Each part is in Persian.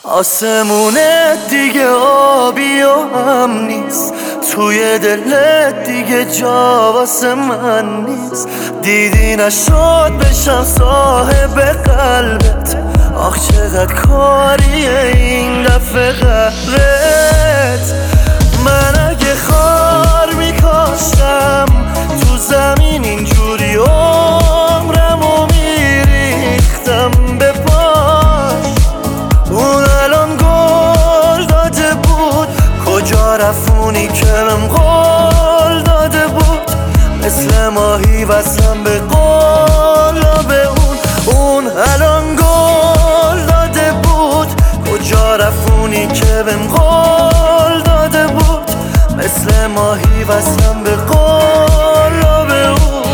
آسمونه دیگه آبی و هم نیست، توی دلت دیگه جا واسه من نیست. دیدی نشد بشم صاحب قلبت، آخ چقدر کاریه این دفعه قبرت. من اگه خار میکاشتم تو زمین اینجوری عمرمو میریختم به پاش. اون الان گل داده بود، کجا رفونی که بهم قول داده بود. مثل ماهی وصلم به قلاب اون الان گل داده بود، کجا رفونی که بهم قول داده بود. مثل ماهی وصلم به قلاب اون.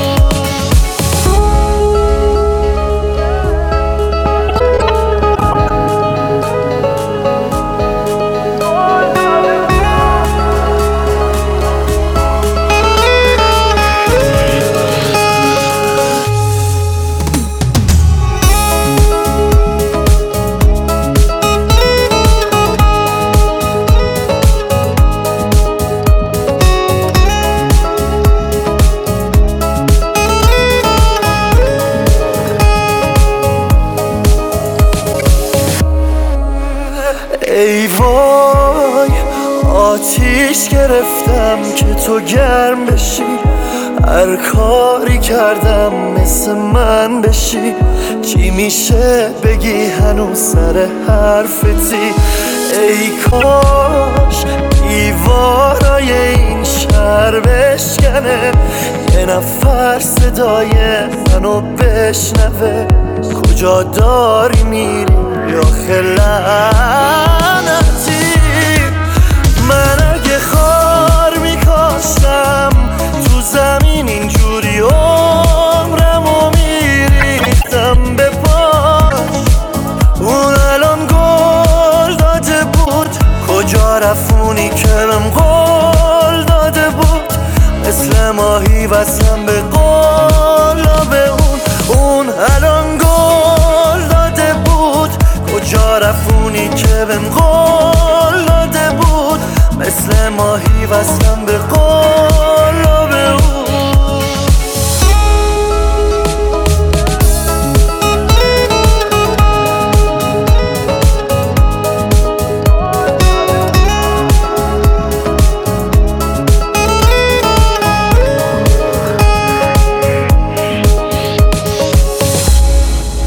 ای وای آتیش گرفتم که تو گرم بشی، هر کاری کردم مثل من بشی. چی میشه بگی هنوز سر حرفتی؟ ای کاش دیوارای این شهر بشکنه، یه نفر صدای منو بشنوه. کجا داری میری یا خلعنتی؟ من اگه خار میکاشتم تو زمین اینجوری عمرمو میریختم به پاش. اون الان گل داده بود، کجا رفونی که بهم قول داده بود. مثل ماهی وصلم به قلاب اون الان گل داده بود، کجا رفونی که بهم قول داده بود. مثل ماهی وصلم به قلاب اون.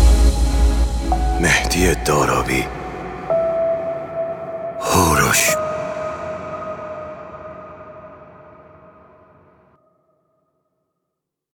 مهدی دارابی، هوروش.